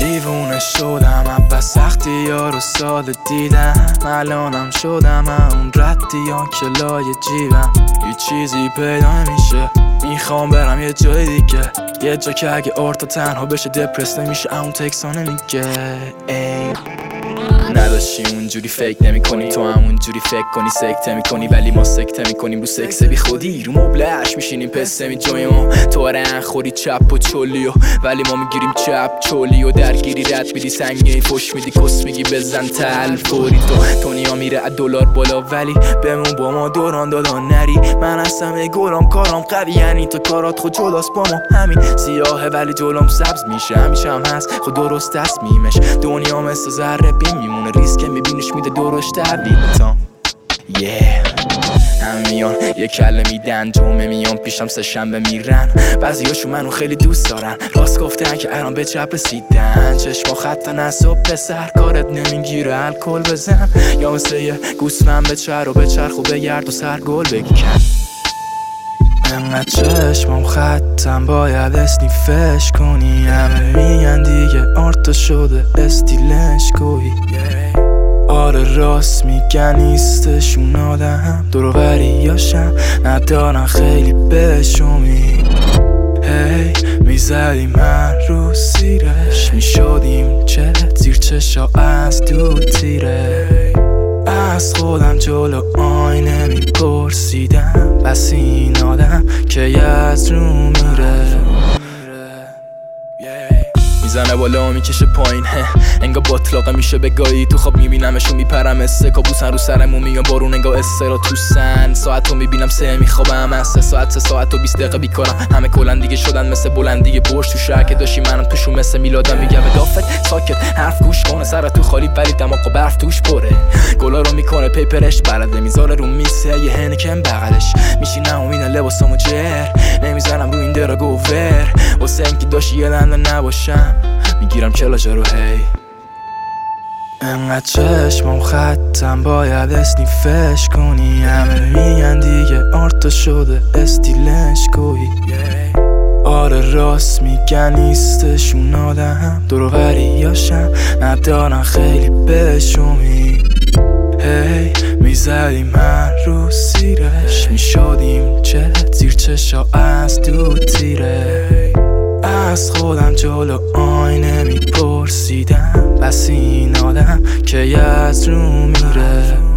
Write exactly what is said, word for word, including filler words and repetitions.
دیوونه شدم بس سختی یارو ساده دیدم الانم شدم اون ردیان که لای جیبم یه چیزی پیدا نمیشه میخوام برم یه جای دیگه یه جا که اگه آرتا تنها بشه دپرس نمیشه اون تکسا نمیگه ای نداشتی اونجوری فکر نمی کنی تو همونجوری فکر کنی سکته میکنی ولی ما سکته میکنیم رو سکس بی خودی رو مبلش میشینیم پسته می جویم تو رنگ خوری چپ و چولیو ولی ما میگیریم چپ چولیو درگیری رد میدی سنگی فش میدی کس میگی بزن تل فوری تو تونیا میره از دلار بالا ولی بمون با ما دوران دادان نری من هستم گلام کارام قوی یعنی تو کارات خود جلاس با ما همین سیاهه ولی جلوم سبز میشه همیشه هم هست خود درست دست میمش دنیا مثل ذره بین میمونه ریسک میبینش میده درشت تحویل تا yeah. هم میان یه کله میدن جمعه میان پیشم سه شنبه میرن بعضیاشو منو خیلی دوست دارن راست گفتن که الان به چپ رسیدن چشما خطا نصب پسر کارت نمیگیره الکل بزن یا مثل یه گوسفند به چر و به چرخ و بگرد و سر گل بکن انقدر چشمم خطم باید اسنیفش کنی همه میگن دیگه آرتا شده استیلش کوی آره راست میگن نیستشون آدم دوروبریاشم ندارن خیلی بهش امید هی میزدیم من رو سیرش میشدیم چه زیر چشا از دو تیره از خودم جلو آینه میپرسیدم بس این آدم که از رو میره میزنه بالا میکشه پایین انگار باطلاقه میشه بگاهی تو خواب میبینمشون میپرم اسه کابوسن رو سرمون میگم بارون انگار استرا تو سن ساعت رو میبینم سه میخوابم از سه ساعت سه ساعت و بیست دقیقه بیکارم همه کلن دیگه شدن مثل بلندی برش تو شهر که داشتی منم توشون مثل میلادم میگم دافت ساکت حرف گوش کنه سر تو خالی ولی دماغ و برف توش پره گلا رو میکنه پیپرش بلده میذاره رو میسه یه هنکن بغلش میشینم و میدن لباسامو جر نمیزنم رو این دراگوور واسه اینکه داشتی یه لنده نباشم میگیرم کلاجا رو هی انقدر چشمم خطم باید اسنیفش کنی همه میگن دیگه آرتا شده استیلش کوی آره راست میگن نیستشون آدم دوروبریاشم ندارن خیلی بهش امید هی میزدیم من رو سیرش میشدیم چه زیر چشا از دو تیره از خودم جلو آینه میپرسیدم بس این آدم که از رو میره